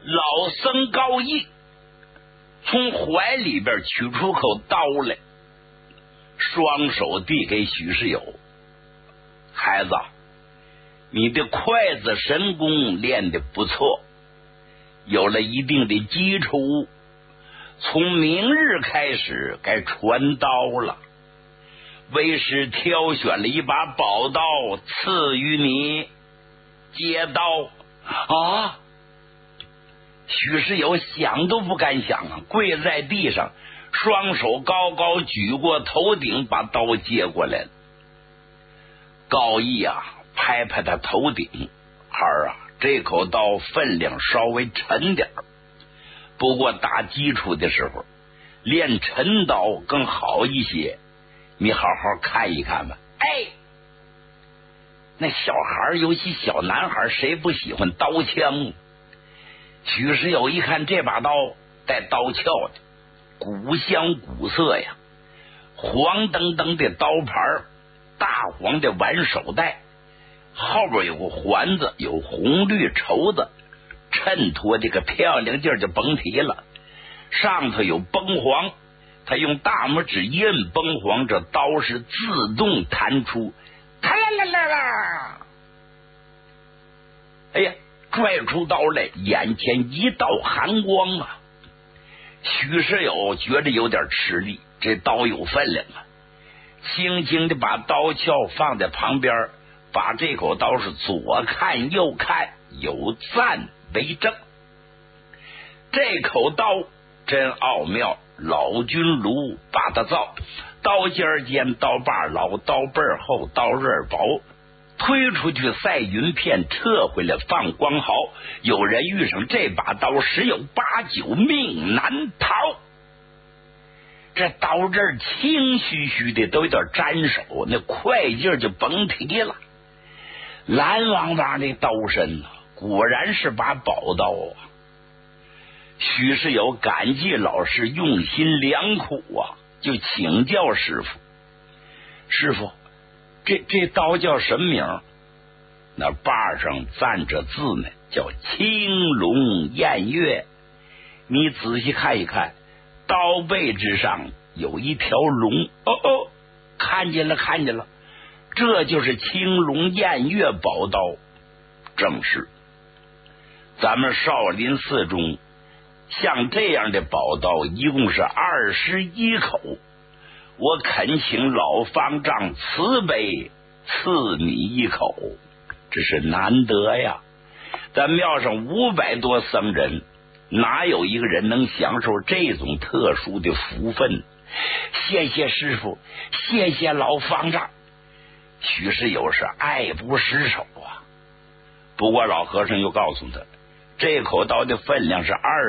老僧高义从怀里边取出口刀来，双手递给许世友：“孩子，你的筷子神功练得不错，有了一定的基础，从明日开始该传刀了。为师挑选了一把宝刀赐予你，接刀。”啊！许世友想都不敢想啊，跪在地上，双手高高举过头顶，把刀接过来了。高义啊，拍拍他头顶：“孩儿啊，这口刀分量稍微沉点，不过打基础的时候练沉刀更好一些，你好好看一看吧。”哎，那小孩，尤其小男孩，谁不喜欢刀枪？许世友一看这把刀带刀鞘的，古香古色呀，黄澄澄的刀牌，大黄的挽手带，后边有个环子，有红绿绸子衬托这个漂亮劲儿，就甭提了。上头有崩黄，他用大拇指一摁崩黄，这刀是自动弹出，咔啦啦啦啦！哎呀，拽出刀来，眼前一道寒光啊！许世友觉得有点吃力，这刀有分量啊，轻轻的把刀鞘放在旁边，把这口刀是左看右看，有赞为证。这口刀真奥妙，老君炉把它造，刀尖尖，刀把老，刀背厚，刀刃薄，推出去赛云片，撤回来放光毫。有人遇上这把刀，十有八九命难逃。这刀刃轻虚虚的，都有点沾手，那快劲就甭提了。蓝汪汪的刀身啊，果然是把宝刀啊！许世友感激老师用心良苦啊，就请教师傅：“师傅，这刀叫什么名？”那把上站着字呢，叫青龙偃月。你仔细看一看，刀背之上有一条龙。哦，看见了，看见了，这就是青龙偃月宝刀。正是，咱们少林寺中像这样的宝刀一共是21口，我恳请老方丈慈悲赐你一口，这是难得呀！咱庙上500多僧人，哪有一个人能享受这种特殊的福分？谢谢师傅，谢谢老方丈。许世友是爱不释手啊。不过老和尚又告诉他，这口刀的分量是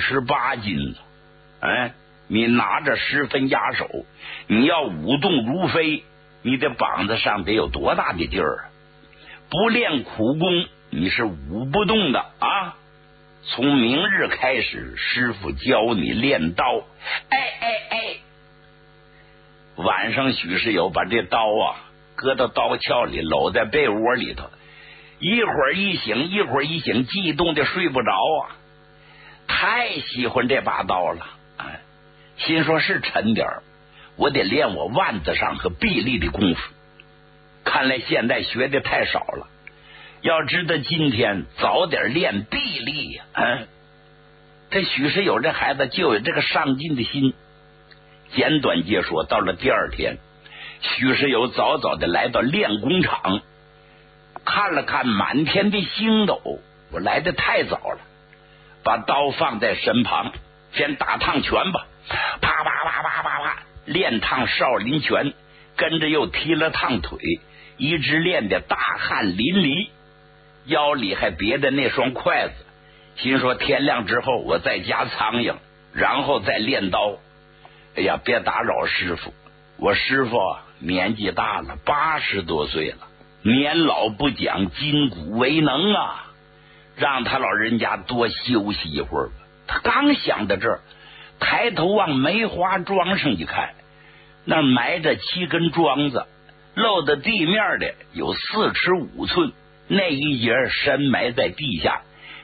28斤呢。哎，你拿着十分压手，你要舞动如飞，你的膀子上得有多大的劲儿啊！不练苦功，你是舞不动的啊！从明日开始，师傅教你练刀。哎，晚上许世友把这刀啊搁到刀鞘里，搂在被窝里头，一会儿一醒，一会儿一醒，激动的睡不着啊！太喜欢这把刀了，哎，心说是沉点儿，我得练我腕子上和臂力的功夫。看来现在学的太少了，要知道今天早点练臂力呀！这许世友这孩子就有这个上进的心。简短接说，到了第二天，许世友早早的来到练功场，看了看满天的星斗，我来的太早了，把刀放在身旁，先打趟拳吧，啪啪啪啪啪啪，练趟少林拳，跟着又踢了趟腿，一直练的大汗淋漓，腰里还别的那双筷子，心说天亮之后我再夹苍蝇，然后再练刀。哎呀，别打扰师傅，我师傅年纪大了，80多岁了，年老不讲，筋骨为能啊，让他老人家多休息一会儿吧。他刚想到这儿，抬头往梅花桩上一看，那埋着7根桩子，露的地面的有4尺5寸，那一节深埋在地下，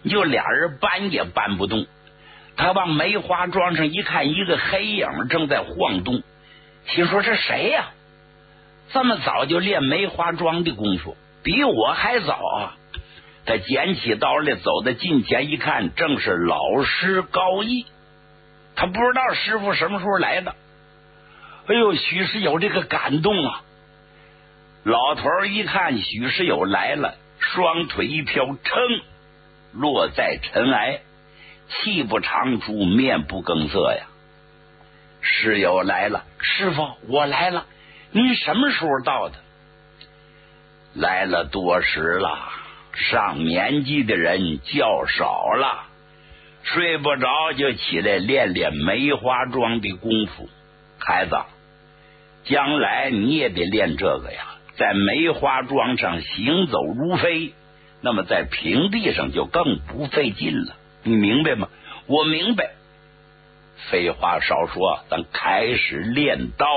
就俩人搬也搬不动。他往梅花桩上一看，一个黑影正在晃动，心说这谁呀？这么早就练梅花桩的功夫，比我还早啊！他捡起刀来，走到近前一看，正是老师高义。他不知道师傅什么时候来的。哎呦，许世友这个感动啊！老头一看许世友来了，双腿一飘，噌落在尘埃，气不长出，面不更色呀。世友来了，师傅，我来了，您什么时候到的？来了多时了，上年纪的人较少了，睡不着就起来练练梅花桩的功夫。孩子，将来你也得练这个呀，在梅花桩上行走如飞，那么在平地上就更不费劲了，你明白吗？我明白。废话少说，咱开始练刀。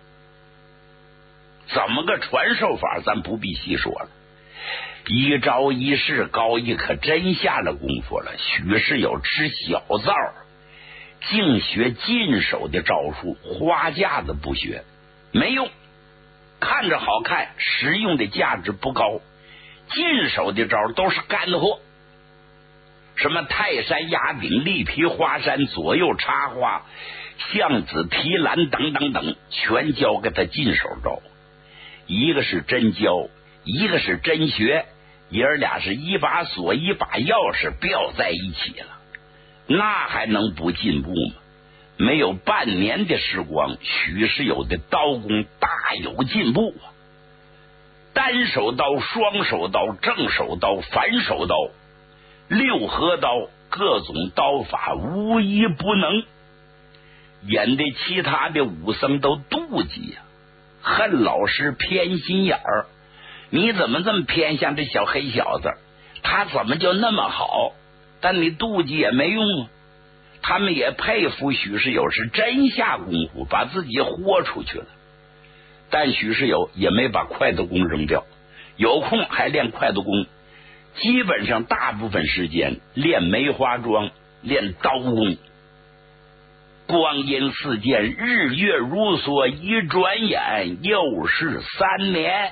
怎么个传授法咱不必细说了，一招一式，高义可真下了功夫了。许世友吃小灶，净学近手的招数，花架子不学，没用，看着好看，实用的价值不高。近手的招都是干货，什么泰山压顶、力劈华山、左右插花、象子提篮等等等，全教给他近手招。一个是真教，一个是真学，爷儿俩是一把锁一把钥匙吊在一起了，那还能不进步吗？没有半年的时光，许世友的刀工大有进步啊！单手刀、双手刀、正手刀、反手刀、六合刀，各种刀法无一不能，引得其他的武僧都妒忌呀，恨老师偏心眼儿。你怎么这么偏向这小黑小子？他怎么就那么好？但你妒忌也没用啊。他们也佩服许世友是真下功夫，把自己豁出去了。但许世友也没把快刀功扔掉，有空还练快刀功，基本上大部分时间练梅花桩，练刀功。光阴似箭，日月如梭，一转眼又是3年。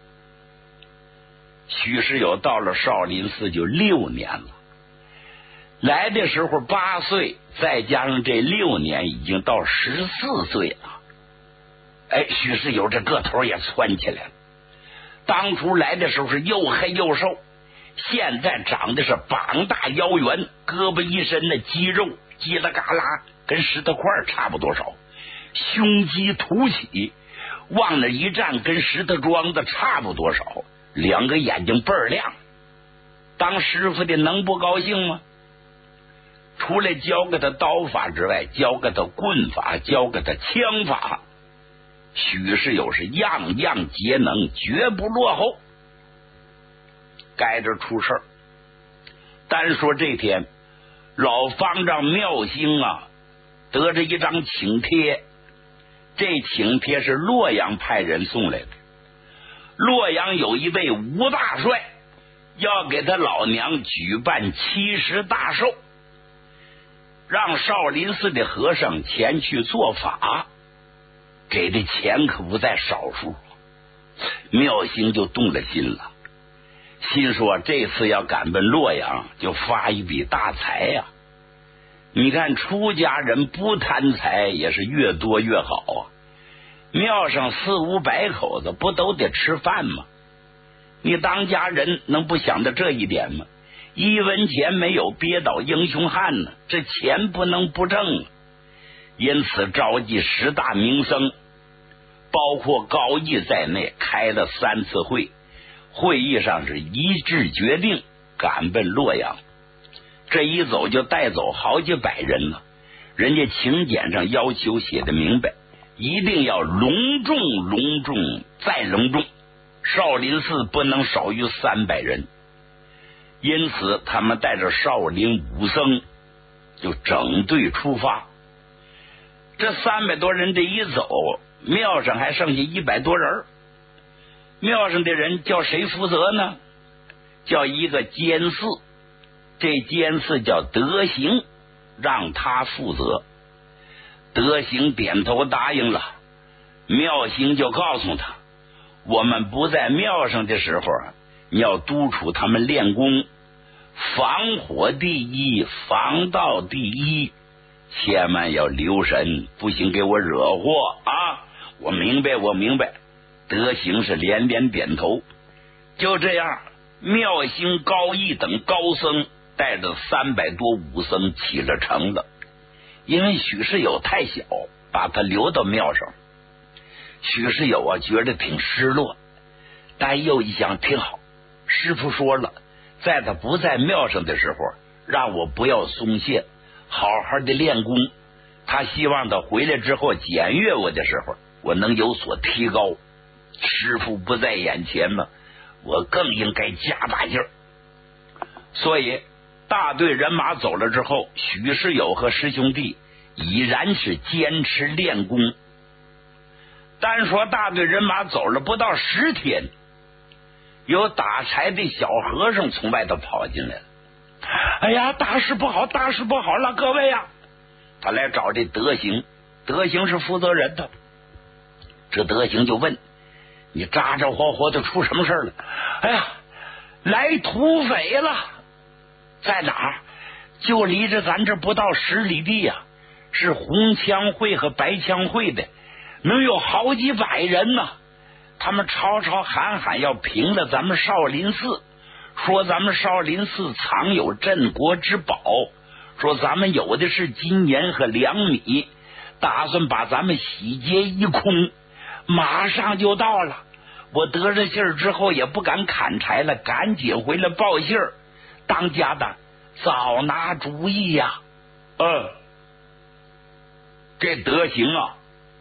许世友到了少林寺就6年了，来的时候8岁，再加上这6年，已经到14岁了。哎，许世友这个头也窜起来了。当初来的时候是又黑又瘦，现在长得是膀大腰圆，胳膊一伸的肌肉叽啦嘎啦，跟石头块差不多少，胸肌凸起，往那一站跟石头桩子差不多少，两个眼睛倍儿亮。当师傅的能不高兴吗？除了教给他刀法之外，教给他棍法，教给他枪法，许世友是样样皆能，绝不落后。该这出事儿，单说这天，老方丈妙兴啊，得着一张请帖，这请帖是洛阳派人送来的。洛阳有一位吴大帅，要给他老娘举办70大寿，让少林寺的和尚前去做法，给的钱可不在少数。妙兴就动了心了，心说这次要赶奔洛阳，就发一笔大财呀。你看出家人不贪财，也是越多越好啊。庙上400-500口子不都得吃饭吗？你当家人能不想到这一点吗？1文钱没有，憋倒英雄汉呢，这钱不能不挣啊。因此召集10大名僧，包括高义在内，开了3次会，会议上是一致决定赶奔洛阳。这一走就带走好几百人呢，人家请柬上要求写的明白，一定要隆重隆重再隆重，少林寺不能少于300人。因此他们带着少林武僧就整队出发。这300多人这一走，庙上还剩下100多人。庙上的人叫谁负责呢？叫一个监寺， 这件事叫德行，让他负责。德行点头答应了。妙行就告诉他，我们不在庙上的时候，你要督促他们练功，防火第一，防盗第一，千万要留神，不行给我惹祸啊！我明白，我明白。德行是连连点头。就这样，妙行、高义等高僧带着300多武僧起了城了。因为许世友太小，把他留到庙上。许世友啊，觉得挺失落，但又一想挺好。师父说了，在他不在庙上的时候，让我不要松懈，好好的练功。他希望他回来之后检阅我的时候，我能有所提高。师父不在眼前嘛，我更应该加把劲儿。所以大队人马走了之后，许世友和师兄弟已然是坚持练功。单说大队人马走了不到10天，有打柴的小和尚从外头跑进来了。哎呀，大事不好，大事不好了，各位呀！他来找这德行，德行是负责人的。这德行就问，你咋咋呼呼的出什么事了？哎呀，来土匪了。在哪儿？就离着咱这不到10里地呀，是红枪会和白枪会的，能有好几百人呢。他们吵吵喊喊要平了咱们少林寺，说咱们少林寺藏有镇国之宝，说咱们有的是金银和粮米，打算把咱们洗劫一空，马上就到了。我得着信儿之后也不敢砍柴了，赶紧回来报信儿。当家的早拿主意呀。这德行啊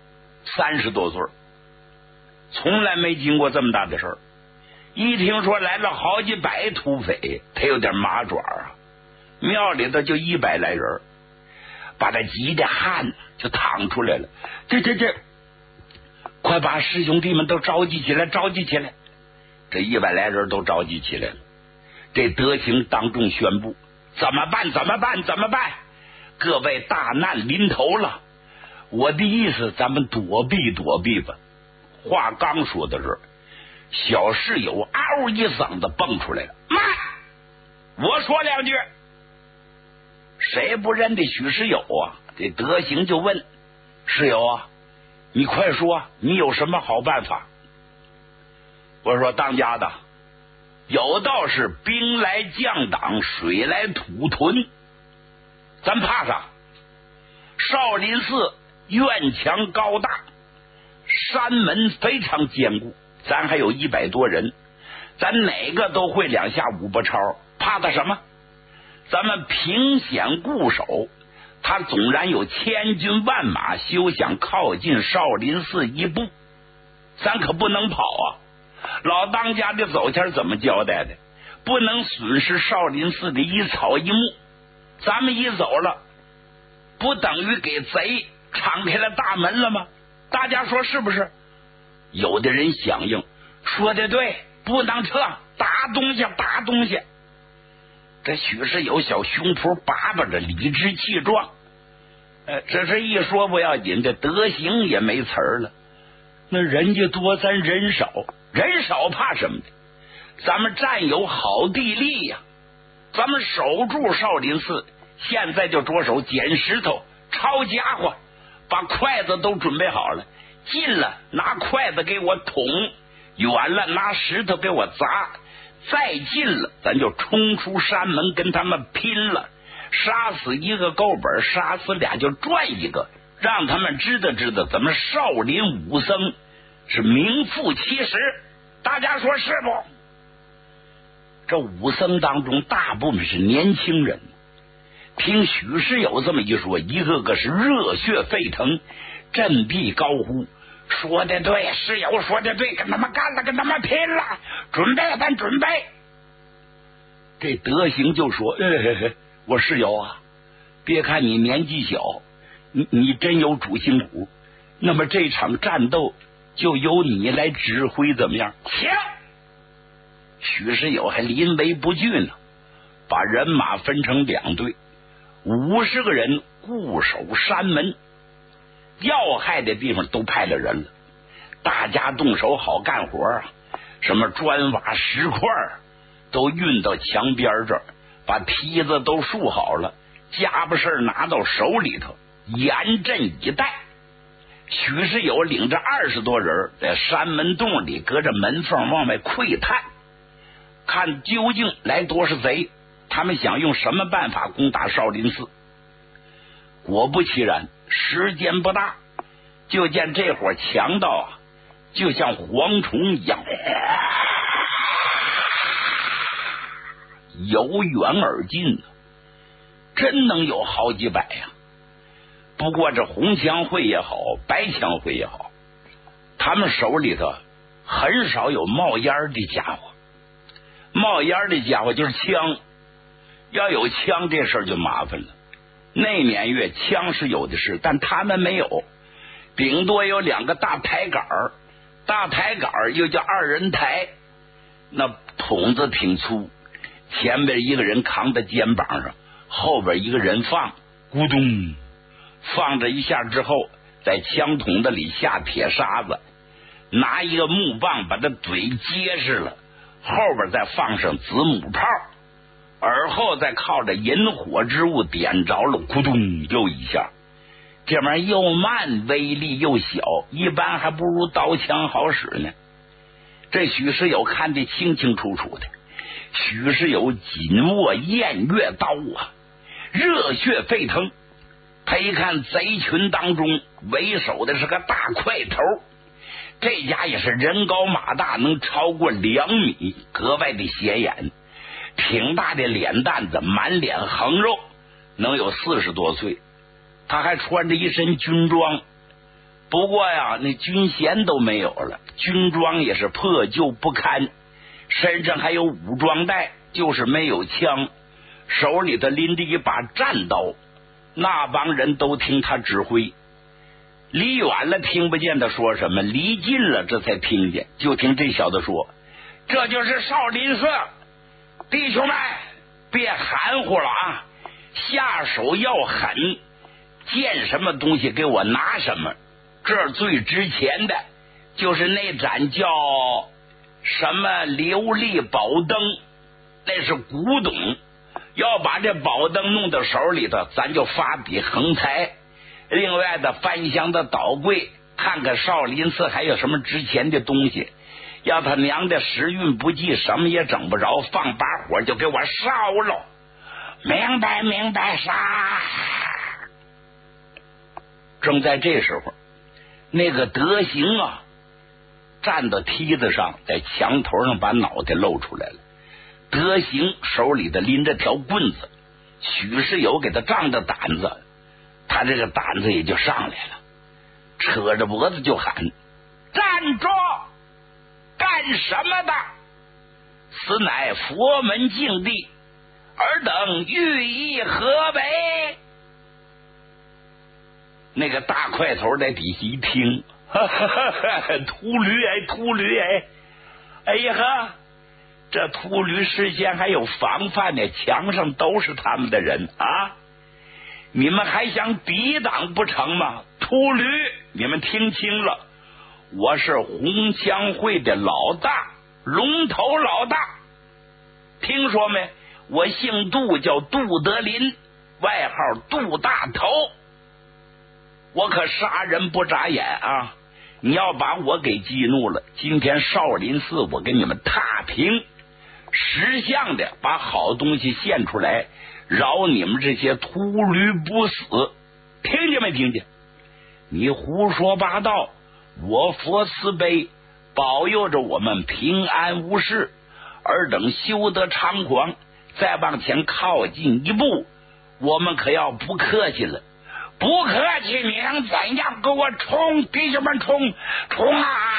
，30多岁，从来没经过这么大的事儿。一听说来了好几百土匪，他有点麻爪啊。庙里头就100来人，把他急的汗就淌出来了。这，快把师兄弟们都召集起来，召集起来！这100来人都召集起来了。这德行当众宣布：怎么办？怎么办？怎么办？各位，大难临头了！我的意思，咱们躲避躲避吧。话刚说的时候，小室友嗷一嗓子蹦出来了：慢！我说2句。谁不认得许世友啊？这德行就问：世友啊，你快说，你有什么好办法？我说：当家的，有道是兵来将挡，水来土屯，咱怕啥？少林寺院墙高大，山门非常坚固，咱还有100多人，咱哪个都会2下5步抄，怕他什么？咱们凭险固守，他纵然有千军万马，休想靠近少林寺一步，咱可不能跑啊！老当家的走前怎么交代的？不能损失少林寺的一草一木，咱们一走了，不等于给贼敞开了大门了吗？大家说是不是？有的人响应，说的对，不能撤，打东西，打东西。这许是有小胸脯叭叭着，理直气壮。这是一说不要紧，这德行也没词儿了。那人家多，咱人少，人少怕什么的？咱们占有好地利呀，咱们守住少林寺，现在就着手捡石头、抄家伙，把筷子都准备好了。近了拿筷子给我捅，远了拿石头给我砸，再近了咱就冲出山门跟他们拼了，杀死一个够本，杀死俩就赚一个，让他们知道知道咱们少林武僧是名副其实。大家说是不？这武僧当中大部分是年轻人，听许世友这么一说，一个个是热血沸腾，振臂高呼：说的对，世友说的对，跟他们干了，跟他们拼了，准备，咱准备。这德行就说：我世友啊，别看你年纪小，你真有主心骨，那么这场战斗就由你来指挥，怎么样？行。许世友还临危不惧呢， 把人马分成2队，50个人固守山门，要害的地方都派了人了，大家动手好干活啊！什么砖瓦石块都运到墙边这儿，把梯子都竖好了，家伙事拿到手里头，严阵以待。许世友领着20多人在山门洞里隔着门缝往外窥探，看究竟来多少贼，他们想用什么办法攻打少林寺。果不其然，时间不大，就见这伙强盗啊，就像蝗虫一样由远而近，真能有好几百呀。不过这红枪会也好，白枪会也好，他们手里头很少有冒烟的家伙。冒烟的家伙就是枪，要有枪这事儿就麻烦了。那年月枪是有的是，但他们没有，顶多有2个大抬杆，大抬杆又叫2人抬，那筒子挺粗，前边一个人扛在肩膀上，后边一个人放，咕咚放着一下之后，在枪筒子里下铁沙子，拿一个木棒把它嘴结实了，后边再放上子母炮，而后再靠着引火之物点着了，咕咚又一下。这玩意儿又慢，威力又小，一般还不如刀枪好使呢。这许世友看得清清楚楚的，许世友紧握偃月刀啊，热血沸腾。他一看贼群当中为首的是个大块头，这家也是人高马大，能超过2米，格外的显眼，挺大的脸蛋子，满脸横肉，能有40多岁。他还穿着一身军装，不过呀，那军衔都没有了，军装也是破旧不堪，身上还有武装带，就是没有枪，手里头拎着一把战刀。那帮人都听他指挥，离远了听不见他说什么，离近了这才听见。就听这小子说：“这就是少林寺，弟兄们别含糊了啊，下手要狠，见什么东西给我拿什么。这最值钱的就是那盏叫什么琉璃宝灯，那是古董，要把这宝灯弄到手里头，咱就发笔横财。另外的翻箱的倒柜，看看少林寺还有什么值钱的东西。要他娘的时运不济，什么也整不着，放把火就给我烧了。明白明白，杀！”正在这时候，那个德行啊，站到梯子上，在墙头上把脑袋露出来了。德行手里的拎着条棍子，许世友给他胀着胆子，他这个胆子也就上来了，扯着脖子就喊：“站住！干什么的？此乃佛门净地，尔等欲意何为？”那个大块头在底下一听，哈哈哈哈，秃驴哎，秃驴哎，哎呀呵，这秃驴事先还有防范呢，墙上都是他们的人啊！你们还想抵挡不成吗？秃驴，你们听清了，我是红枪会的老大，龙头老大，听说没？我姓杜，叫杜德林，外号杜大头。我可杀人不眨眼啊！你要把我给激怒了，今天少林寺我给你们踏平，识相的把好东西献出来，饶你们这些秃驴不死。听见没听见？你胡说八道！我佛慈悲，保佑着我们平安无事，尔等休得猖狂。再往前靠近一步，我们可要不客气了。不客气，你能怎样？给我冲！弟兄们，冲啊！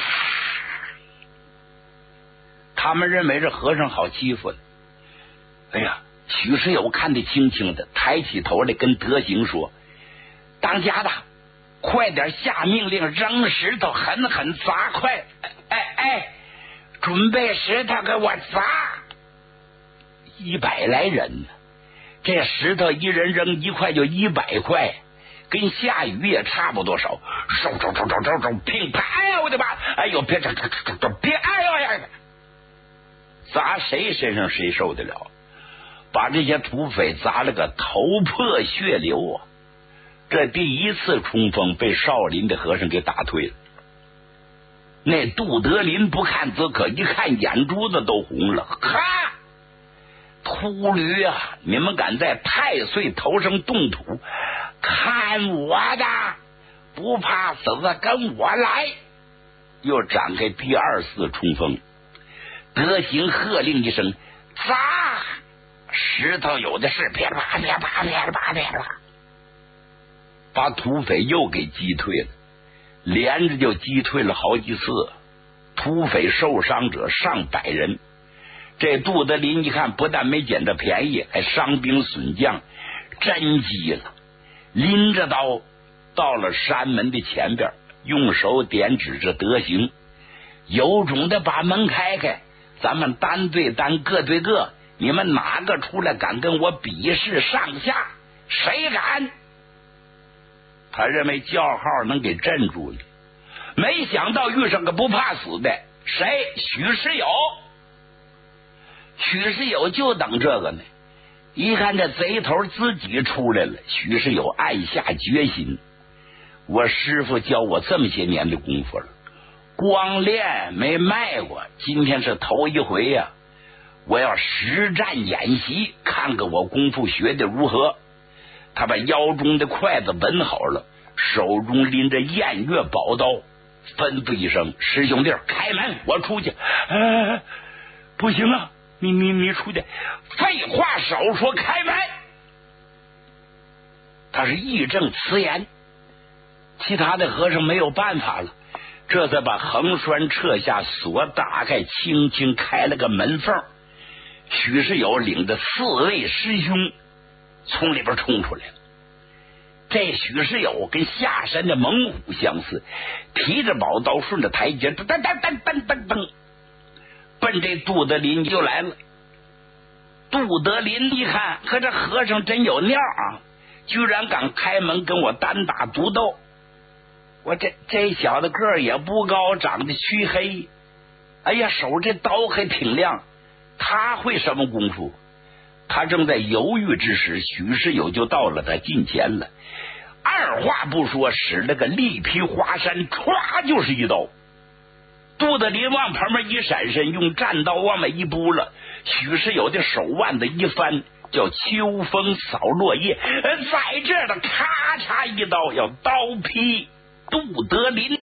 他们认为这和尚好欺负。哎呀，许世友看得清清的，抬起头来跟德行说：“当家的，快点下命令，扔石头，狠狠砸！快！哎，准备石头给我砸！” 100来人呢，这石头一人扔1块就100块，跟下雨也差不多少。嗖，乒啪！哎呀，我的妈！哎呦，别！哎呦呀！砸谁身上谁受得了？把这些土匪砸了个头破血流啊！这第一次冲锋被少林的和尚给打退了。那杜德林不看则可，一看眼珠子都红了。哈！秃驴啊！你们敢在太岁头上动土，看我的！不怕死的跟我来！又展开第2次冲锋。德行喝令一声，砸！石头有的是，噼啪噼啪噼啪噼啪，把土匪又给击退了，连着就击退了好几次。土匪受伤者上百人。这杜德林一看，不但没捡着便宜，还伤兵损将，真急了，拎着刀到了山门的前边，用手点指着德行，有种的把门开开，咱们单对单，个对个，你们哪个出来敢跟我比试上下？谁敢？他认为叫号能给镇住了，没想到遇上个不怕死的，谁？许世友。许世友就等这个呢，一看这贼头自己出来了，许世友暗下决心，我师傅教我这么些年的功夫了，光练没卖过，今天是头一回呀，我要实战演习，看看我功夫学的如何。他把腰中的筷子稳好了，手中拎着偃月宝刀，吩咐一声：师兄弟开门，我出去。不行啊，你出去。废话少说，开门。他是义正辞严。其他的和尚没有办法了，这才把横栓撤下，锁打开，轻轻开了个门缝。许世友领着4位师兄从里边冲出来了。这许世友跟下山的猛虎相似，提着宝刀顺着台阶噔噔噔噔噔噔噔奔这杜德林就来了。杜德林一看，可这和尚真有料啊，居然敢开门跟我单打独斗。我这小子个儿也不高，长得黢黑，哎呀，手这刀还挺亮，他会什么功夫？他正在犹豫之时，许世友就到了他近前了，二话不说，使了个力劈华山，歘就是一刀。杜德林往旁边一闪身，用战刀往外一扑了，许世友的手腕子一翻，叫秋风扫落叶，在这的咔嚓一刀要刀劈杜德林。